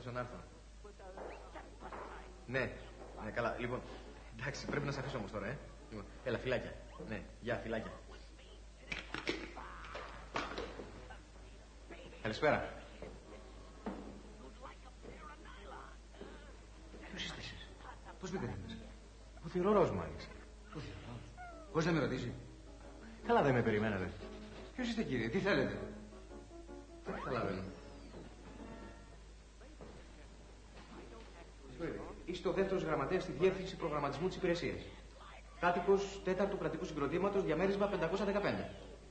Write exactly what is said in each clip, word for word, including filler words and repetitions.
προσπαθούσα να έρθω. Ναι, ναι, καλά. Λοιπόν, εντάξει, πρέπει να σε αφήσω όμως τώρα, ε. Λοιπόν, έλα, φυλάκια. Ναι, γεια, φυλάκια. Καλησπέρα. Ποιος είστε εσείς? Πώς με περίμενες? Ο θηρορός μου, Άλεξ. Ο θηρορός. Πώς να με ρωτήσει? Καλά δεν με περιμένατε. Ποιος είστε, κύριε? Τι θέλετε? Δεν καταλαβαίνω. Είστε ο δεύτερος γραμματέας στη διεύθυνση προγραμματισμού της υπηρεσίας. Κάτοικος τέταρτου κρατικού συγκροτήματος, διαμέρισμα πεντακόσια δεκαπέντε.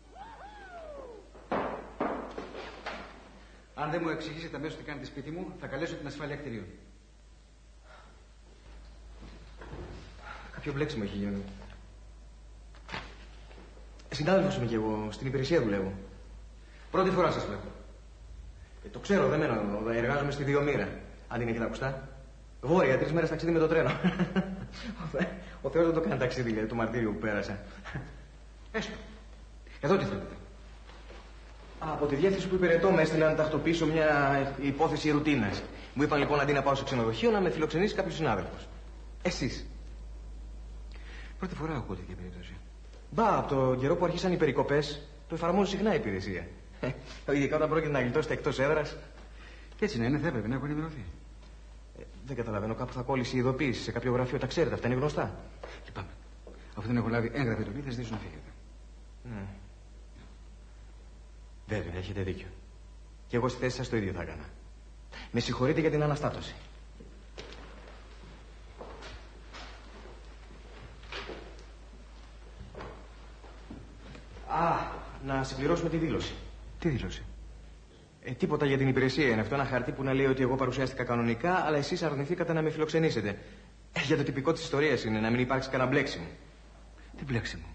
Αν δεν μου εξηγήσετε αμέσως τι κάνετε σπίτι μου, θα καλέσω την ασφάλεια κτηρίων. Κάποιο μπλέξιμο έχει γίνει. Συντάδελφος είμαι κι εγώ, στην υπηρεσία δουλεύω. Πρώτη φορά σας βλέπω. Ε, το ξέρω, δεν μένω. Εργάζομαι στη Διομήρα. Αν την έχετε ακουστά. Βόρεια, τρεις μέρες ταξίδι με το τρένο. Ο Θεός δεν το κάνει ταξίδι για το μαρτύριο που πέρασα. Έστω. Εδώ τι θέλετε? Από τη διεύθυνση που υπηρετώ με έστειλαν να τακτοποιήσω μια υπόθεση ρουτίνας. Μου είπαν λοιπόν αντί να πάω στο ξενοδοχείο να με φιλοξενήσει κάποιος συνάδελφος. Εσείς. Πρώτη φορά ακούω τέτοια περίπτωση. Μπα, από το καιρό που αρχίσαν οι περικοπές, το εφαρμόζω συχνά η υπηρεσία. Ειδικά όταν πρόκειται να γλιτώσετε εκτός έδρας. Και έτσι να είναι, θα έπρεπε να έχω ενημερωθεί. Ε, δεν καταλαβαίνω, κάπου θα κόλλησε η ειδοποίηση σε κάποιο γραφείο. Τα ξέρετε, αυτά είναι γνωστά. Λυπάμαι. Αφού δεν έχω λάβει έγγραφη εντολή, θα ζητήσω να φύγετε. Ναι. Βέβαια, έχετε δίκιο. Και εγώ στη θέση σας το ίδιο θα έκανα. Με συγχωρείτε για την αναστάτωση. Α, να συμπληρώσουμε τη δήλωση. Τι δήλωση? Ε, τίποτα για την υπηρεσία είναι αυτό. Ένα χαρτί που να λέει ότι εγώ παρουσιάστηκα κανονικά, αλλά εσείς αρνηθήκατε να με φιλοξενήσετε. Ε, για το τυπικό της ιστορίας είναι, να μην υπάρξει κανένα μπλέξιμο. Τι μπλέξιμο?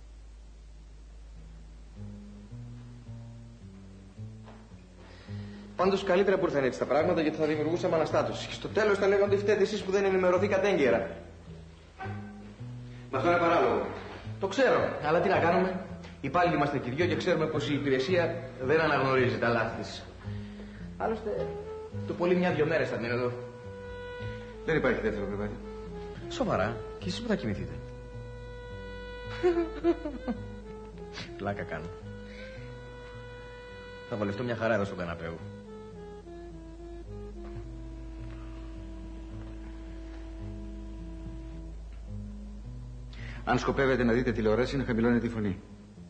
Πάντως καλύτερα που ήρθαν έτσι τα πράγματα, γιατί θα δημιουργούσαμε αναστάτωση. Και στο τέλος θα λέγανε ότι φταίτε εσείς που δεν ενημερωθήκατε έγκαιρα. Μα αυτό είναι παράλογο. Το ξέρω, αλλά τι να κάνουμε. Υπάλληλοι είμαστε και δυο και ξέρουμε πως η υπηρεσία δεν αναγνωρίζει τα λάθη της. Άλλωστε, το πολύ μια-δυο μέρες θα μείνω εδώ. Δεν υπάρχει δεύτερο κρεβάτι. Σοβαρά, και εσείς που θα κοιμηθείτε? Πλάκα κάνω. Θα βολευτώ μια χαρά εδώ στον καναπέ μου. Αν σκοπεύετε να δείτε τηλεόραση, να χαμηλώνετε τη φωνή.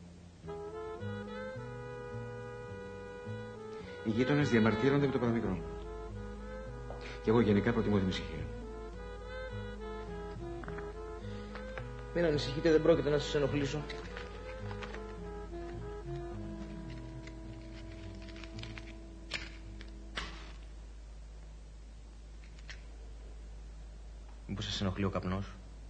Οι γείτονες διαμαρτύρονται με το παραμικρό. Και εγώ γενικά προτιμώ την ησυχία. Μην ανησυχείτε, δεν πρόκειται να σας ενοχλήσω. Μήπως σας ενοχλεί ο καπνός?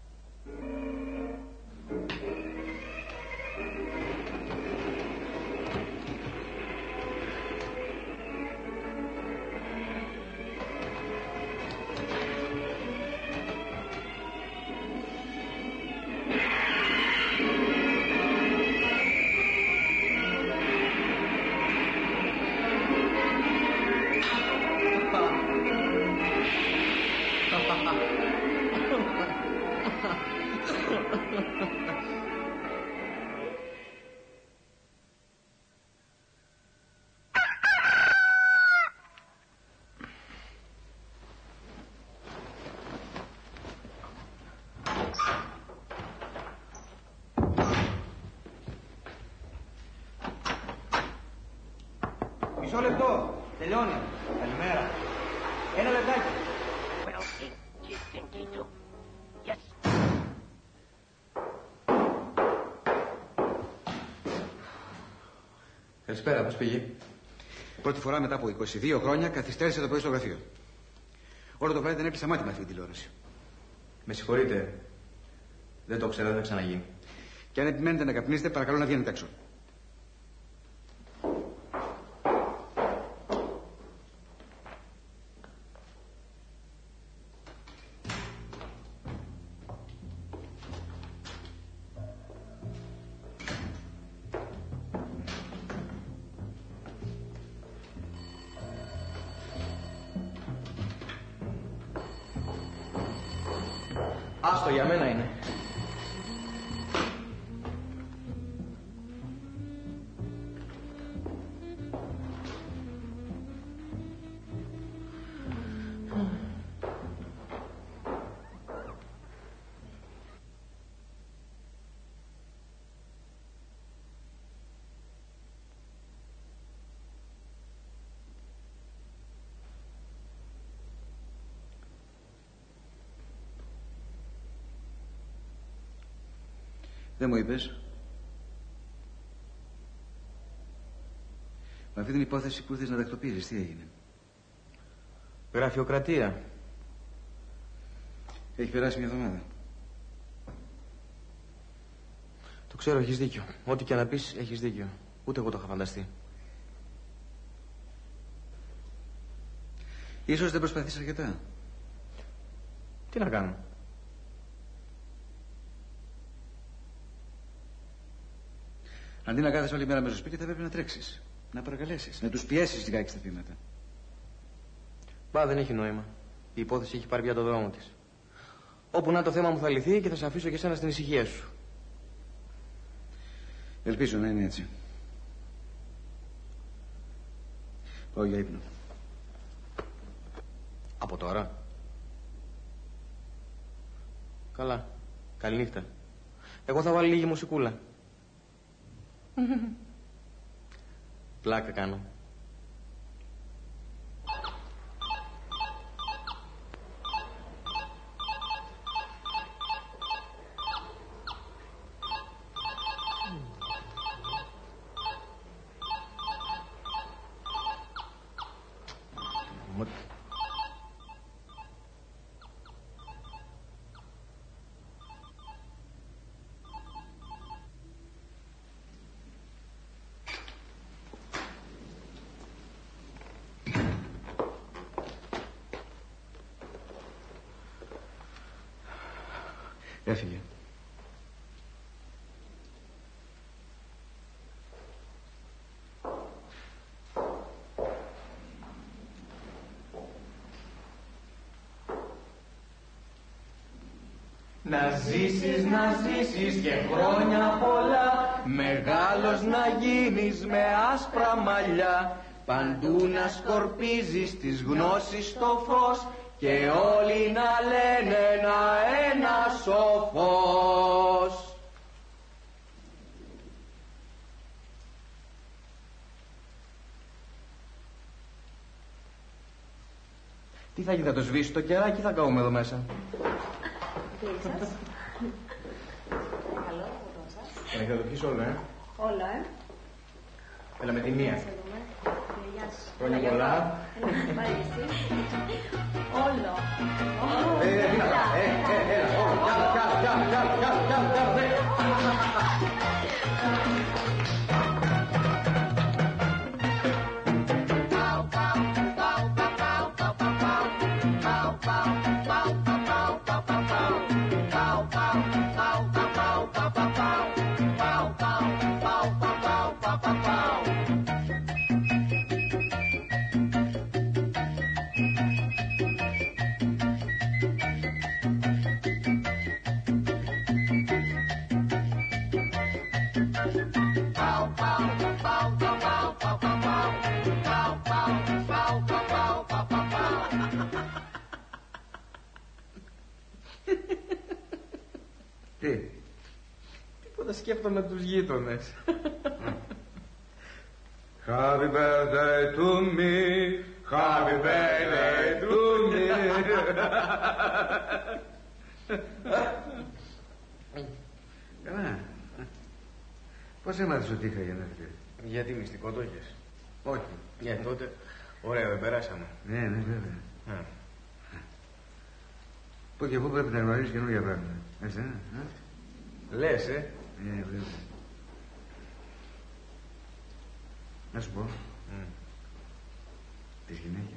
Μισό λεπτό. Τελειώνει. Καλημέρα. Ένα λεπτάκι. Καλησπέρα, πώς πήγε? Πρώτη φορά μετά από είκοσι δύο χρόνια καθυστέρησε το πρωί στο γραφείο. Όλο το βράδυ δεν έπεισα μάτι με αυτή την τηλεόραση. Με συγχωρείτε. Δεν το ξέρω, δεν θα ξαναγίνει. Και αν επιμένετε να καπνίσετε, παρακαλώ να βγαίνετε έξω. Άστο, για μένα είναι. Δεν μου είπες. Με αυτή την υπόθεση που ήρθες να τακτοποιήσεις, τι έγινε? Γραφειοκρατία. Έχει περάσει μια εβδομάδα. Το ξέρω, έχεις δίκιο. Ό,τι και να πεις, έχεις δίκιο. Ούτε εγώ το είχα φανταστεί. Ίσως δεν προσπαθείς αρκετά. Τι να κάνω? Αντί να κάθεσαι όλη μέρα μέσα στο σπίτι, θα πρέπει να τρέξεις. Να παρακαλέσεις. Να τους πιέσεις λιγάκι στα βήματα. Μπα, δεν έχει νόημα. Η υπόθεση έχει πάρει πια το δρόμο της. Όπου να το θέμα μου θα λυθεί και θα σε αφήσω και εσένα στην ησυχία σου. Ελπίζω να είναι έτσι. Πάω για ύπνο. Από τώρα? Καλά. Καληνύχτα. Εγώ θα βάλω λίγη μουσικούλα. Πλάκα κάνω. Έφυγε. Να ζήσεις, να ζήσεις και χρόνια πολλά, μεγάλος να γίνεις με άσπρα μαλλιά, παντού να σκορπίζεις της γνώσης το φως και όλοι να λένε ένα-ένα σοφός. Τι θα γίνει, θα το σβήσει το κεράκι ή θα καούμε εδώ μέσα? Γεια σας. Καλό, ποτό σας. Θα το πιεις όλο, ε? Όλο, ε. Έλα με τη μία. Γεια σου. Χρόνια πολλά. Όλο. Ε, ε, τι να κάνω, ε, ε, έλα, όλο, κι άλλο, κι άλλο, κι άλλο, κι άλλο, κι άλλο, κι άλλο, κι άλλο, ναι. Τι? Τίποτα, σκέφτομαι τους γείτονες. Happy birthday to me, happy birthday to me. Καλά. Πώς έμαθες ότι είχα γενέθλια? Γιατί μυστικό το είχες? Όχι. Για τότε, ωραία, δεν περάσαμε. Ναι, ναι, βέβαια. Α. Που και εγώ πρέπει να γνωρίσεις καινούργια πράγματα. Έτσι, ε? Λες, ε? Ναι, βέβαια. Να σου πω. Mm. Τις γυναίκες.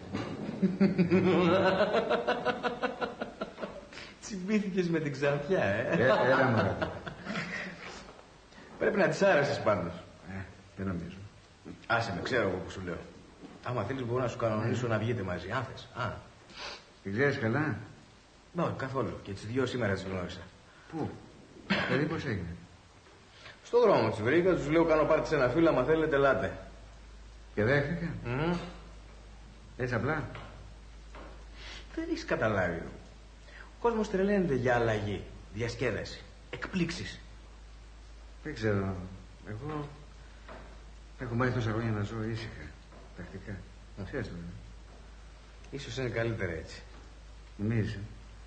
Τσιμπήθηκες με την Ξανθιά, ε? ε έλα μωρά. Πρέπει να της άρεσες πάντως. Ε, δεν νομίζω. Άσε με, ξέρω εγώ που σου λέω. Άμα θέλεις μπορώ να σου κανονίσω να βγείτε μαζί. Αν θες. Α. Την ξέρεις καλά? Όχι, καθόλου. Και τις δύο σήμερα τις γνώρισα. Πού? Δηλαδή πώς έγινε? Στο δρόμο τις βρήκα, τους λέω κάνω πάρτι σε ένα φίλο, άμα θέλετε ελάτε. Και δέχτηκα. Mm. Έτσι απλά. Δεν έχεις καταλάβει. Ο κόσμος τρελαίνεται για αλλαγή, διασκέδαση, εκπλήξεις. Δεν ξέρω. Εγώ έχω μάθει τόσα χρόνια να ζω ήσυχα. Τακτικά. Mm. Ξέρεις το. Ίσως είναι καλύτερα έτσι. Νομίζεις.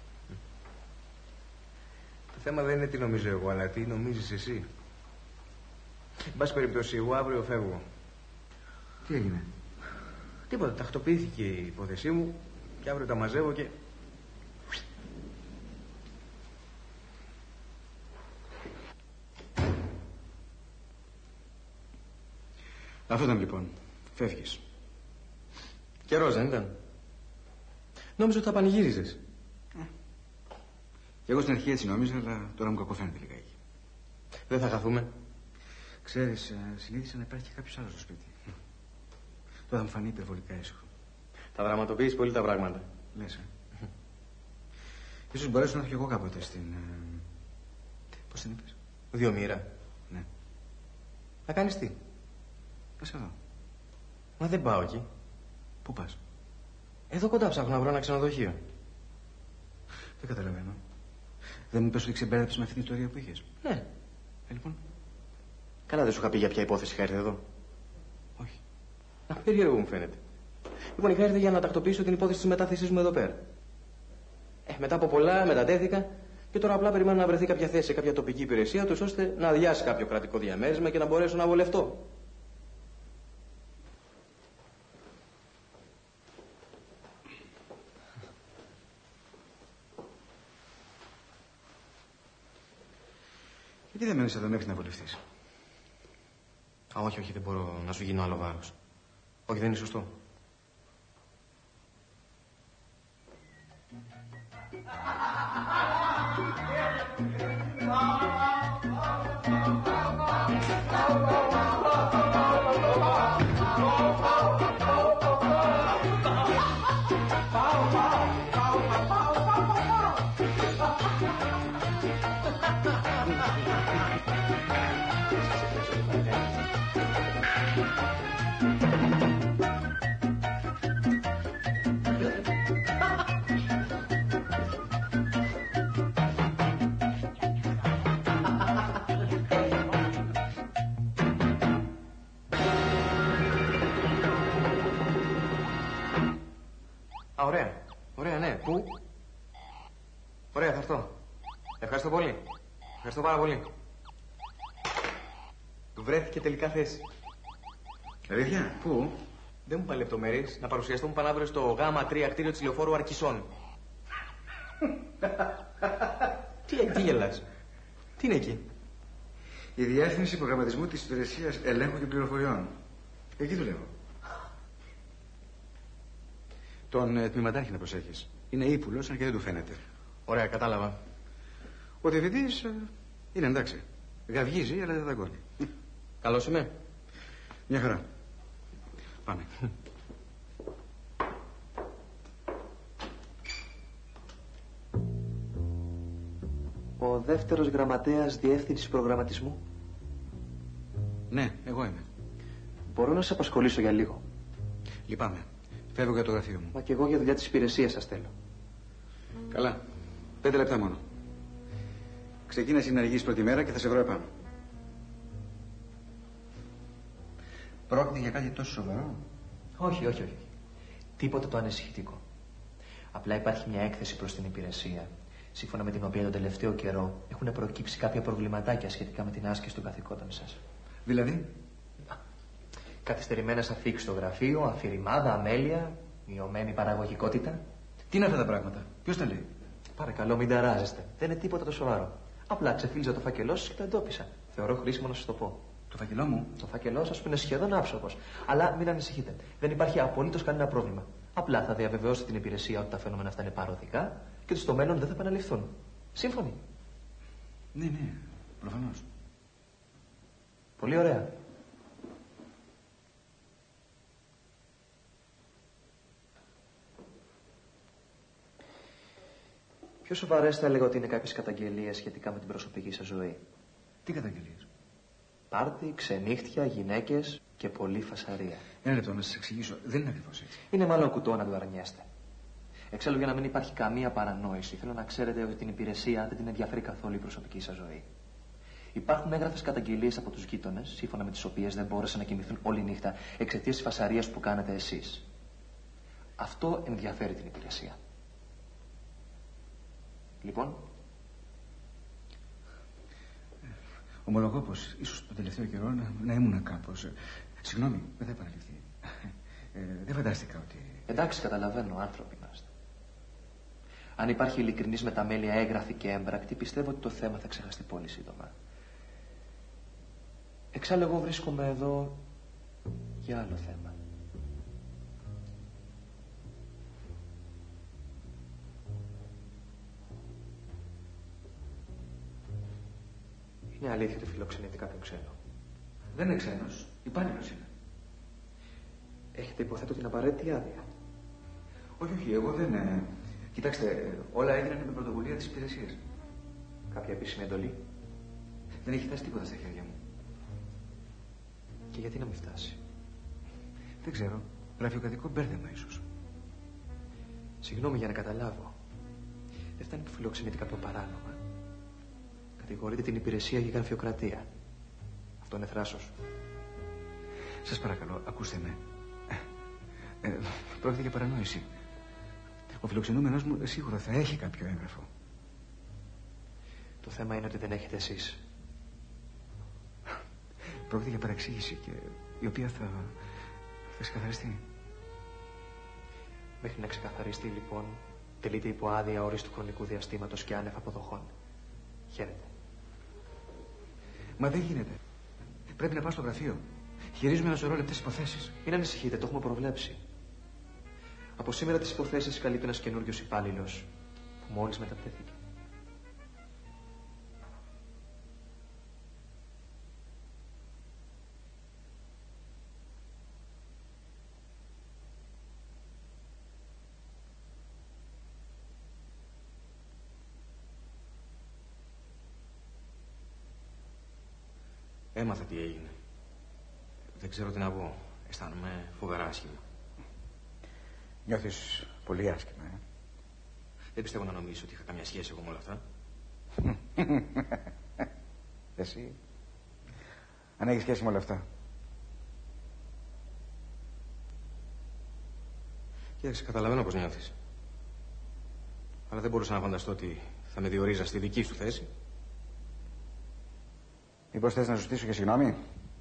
Το θέμα δεν είναι τι νομίζω εγώ, αλλά τι νομίζεις εσύ. Εν πάση περιπτώσει, εγώ αύριο φεύγω. Τι έγινε? Τίποτα, τακτοποιήθηκε η υπόθεσή μου και αύριο τα μαζεύω και... Αυτό ήταν λοιπόν. Φεύγεις. Καιρός δεν ήταν? Νόμιζα ότι θα πανηγύριζες. Ε. Και εγώ στην αρχή έτσι νόμιζα, αλλά τώρα μου κακοφαίνεται λιγάκι. Δεν θα χαθούμε. Ξέρεις, συνήθισα να υπάρχει και κάποιος άλλος στο σπίτι. Τώρα θα μου φανεί υπερβολικά ήσυχο. Θα δραματοποιείς πολύ τα πράγματα. Λες, ε. Ίσως μπορέσω να έρθω κι εγώ κάποτε στην... Ε... Πώς την είπες? Δύο μοίρα. Ναι. Να κάνεις τι? Πας εδώ. Μα δεν πάω εκεί. Πού πας? Εδώ κοντά ψάχνω να βρω ένα ξενοδοχείο. Δεν καταλαβαίνω. Δεν μου πες ότι ξεμπέρδεψες με αυτή την ιστορία που είχες? Ναι. Ε, λοιπόν. Καλά, δεν σου είχα πει για ποια υπόθεση είχα έρθει εδώ? Όχι. Α, περίεργο μου φαίνεται. Λοιπόν, είχα έρθει για να τακτοποιήσω την υπόθεση της μετάθεσής μου εδώ πέρα. Ε, μετά από πολλά μετατέθηκα και τώρα απλά περιμένω να βρεθεί κάποια θέση σε κάποια τοπική υπηρεσία τους ώστε να αδειάσει κάποιο κρατικό διαμέρισμα και να μπορέσω να βολευτώ. Γιατί δεν μένεις εδώ μέχρι να βολευτείς? Α, όχι, όχι, δεν μπορώ να σου γίνω άλλο βάρος. Όχι, δεν είναι σωστό. Α, ωραία. Ωραία, ναι. Πού? Ωραία, θα έρθω. Ευχαριστώ πολύ. Ευχαριστώ πάρα πολύ. Του βρέθηκε τελικά θέση. Αλήθεια, πού? Δεν μου είπα λεπτομέρειες. Να παρουσιαστώ μου πανάβρε στο γάμα τρία κτίριο της λεωφόρου Αρκισών. τι, τι γελάς? Τι είναι εκεί? Η διεύθυνση προγραμματισμού της υπηρεσίας ελέγχου και πληροφοριών. Εκεί δουλεύω. Τον ε, τμήματάρχη να προσέχεις. Είναι ύπουλος, αν και δεν του φαίνεται. Ωραία, κατάλαβα. Ο διευθυντής ε, είναι εντάξει. Γαυγίζει, αλλά δεν δαγκώνει. Καλώς είμαι. Μια χαρά. Πάμε. Ο δεύτερος γραμματέας διεύθυνσης προγραμματισμού. Ναι, εγώ είμαι. Μπορώ να σας απασχολήσω για λίγο? Λυπάμαι. Φεύγω για το γραφείο μου. Μα και εγώ για δουλειά της υπηρεσίας σας θέλω. Καλά. Πέντε λεπτά μόνο. Ξεκίνα συναργείς πρώτη μέρα και θα σε βρω επάνω. Πρόκειται για κάτι τόσο σοβαρό? Όχι, όχι, όχι. Τίποτα το ανησυχητικό. Απλά υπάρχει μια έκθεση προς την υπηρεσία, σύμφωνα με την οποία τον τελευταίο καιρό έχουν προκύψει κάποια προβληματάκια σχετικά με την άσκηση των καθηκόντων σας. Δηλαδή? Καθυστερημένες αφήξεις στο γραφείο, αφηρημάδα, αμέλεια, μειωμένη παραγωγικότητα. Τι είναι αυτά τα πράγματα? Ποιος τα λέει? Παρακαλώ, μην ταράζεστε. Δεν είναι τίποτα το σοβαρό. Απλά ξεφύλιζα το φάκελό σας και το εντόπισα. Θεωρώ χρήσιμο να σας το πω. Το φάκελό μου? Το φάκελό σας που είναι σχεδόν άψογος. Αλλά μην ανησυχείτε. Δεν υπάρχει απολύτως κανένα πρόβλημα. Απλά θα διαβεβαιώσετε την υπηρεσία ότι τα φαινόμενα αυτά είναι παροδικά και ότι στο μέλλον δεν θα επαναληφθούν. Σύμφωνοι? Ναι, ναι, προφανώς. Πολύ ωραία. Πιο σοβαρές θα έλεγα ότι είναι κάποιες καταγγελίες σχετικά με την προσωπική σας ζωή. Τι καταγγελίες? Πάρτι, ξενύχτια, γυναίκες και πολλή φασαρία. Ένα λεπτό να σας εξηγήσω. Δεν είναι ακριβώς έτσι. Είναι μάλλον κουτό να το αρνιέστε. Εξάλλου, για να μην υπάρχει καμία παρανόηση, θέλω να ξέρετε ότι την υπηρεσία δεν την ενδιαφέρει καθόλου η προσωπική σας ζωή. Υπάρχουν έγγραφες καταγγελίες από τους γείτονες, σύμφωνα με τις οποίες δεν μπόρεσαν να κοιμηθούν όλη νύχτα εξαιτίας της φασαρίας που κάνετε εσείς. Αυτό ενδιαφέρει την υπηρεσία. Λοιπόν. Ομολογώ πως ίσως τον τελευταίο καιρό να, να ήμουν κάπως. Συγγνώμη, δεν θα επαναληφθεί. Ε, δεν φαντάστηκα ότι. Εντάξει, καταλαβαίνω, άνθρωποι είμαστε. Αν υπάρχει ειλικρινής μεταμέλεια έγγραφη και έμπρακτη, πιστεύω ότι το θέμα θα ξεχαστεί πολύ σύντομα. Εξάλλου, εγώ βρίσκομαι εδώ για άλλο θέμα. Είναι αλήθεια ότι φιλοξενείται κάποιον ξένο? Δεν είναι ξένος. Υπάλληλος είναι. Έχετε, υποθέτω, την απαραίτητη άδεια? Όχι, όχι, εγώ δεν. Ε... Κοιτάξτε, όλα έγιναν με πρωτοβουλία της υπηρεσίας. Κάποια επίσημη εντολή? Δεν έχει φτάσει τίποτα στα χέρια μου. Και γιατί να μην φτάσει? Δεν ξέρω. Γραφειοκρατικό μπέρδεμα, ίσως. Συγγνώμη, για να καταλάβω. Δεν φτάνει που φιλοξενείται κάποιο παράνομα. Κατηγορείτε την υπηρεσία για γραφειοκρατία. Αυτό είναι θράσος. Σας παρακαλώ, ακούστε με. Ε, πρόκειται για παρανόηση. Ο φιλοξενούμενος μου σίγουρα θα έχει κάποιο έγγραφο. Το θέμα είναι ότι δεν έχετε εσείς. Πρόκειται για παραξήγηση και η οποία θα, θα ξεκαθαριστεί. Μέχρι να ξεκαθαριστεί, λοιπόν, τελείται υπό άδεια ορίστου χρονικού διαστήματος και άνευ αποδοχών. Χαίρετε. Μα δεν γίνεται. Πρέπει να πάω στο γραφείο. Χειρίζουμε ένα σωρό λεπτές υποθέσεις. Μην ανησυχείτε, το έχουμε προβλέψει. Από σήμερα τις υποθέσεις καλύπτει ένας καινούριος υπάλληλος που μόλις μετατέθηκε. Έμαθα τι έγινε. Δεν ξέρω τι να πω. Αισθάνομαι φοβερά άσχημα. Νιώθεις πολύ άσχημα, ε? Δεν πιστεύω να νομίζεις ότι είχα καμιά σχέση εγώ με όλα αυτά. Εσύ. Αν έχεις σχέση με όλα αυτά. Κοίταξε, καταλαβαίνω πώς νιώθεις. Αλλά δεν μπορούσα να φανταστώ ότι θα με διορίζα στη δική σου θέση. Μήπως θες να σου στήσω και συγγνώμη?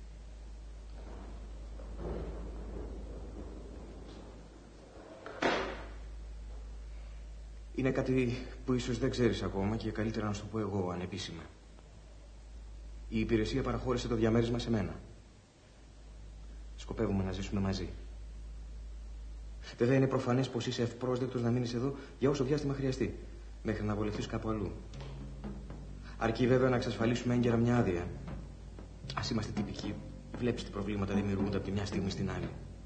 Είναι κάτι που ίσως δεν ξέρεις ακόμα και καλύτερα να σου το πω εγώ ανεπίσημα. Η υπηρεσία παραχώρησε το διαμέρισμα σε μένα. Σκοπεύουμε να ζήσουμε μαζί. Βέβαια είναι προφανές πως είσαι ευπρόσδεκτος να μείνεις εδώ για όσο διάστημα χρειαστεί, μέχρι να βολευτείς κάπου αλλού. Αρκεί βέβαια να εξασφαλίσουμε έγκαιρα μια άδεια. Ας είμαστε τυπικοί, βλέπεις τι προβλήματα δημιουργούνται από τη μια στιγμή στην άλλη.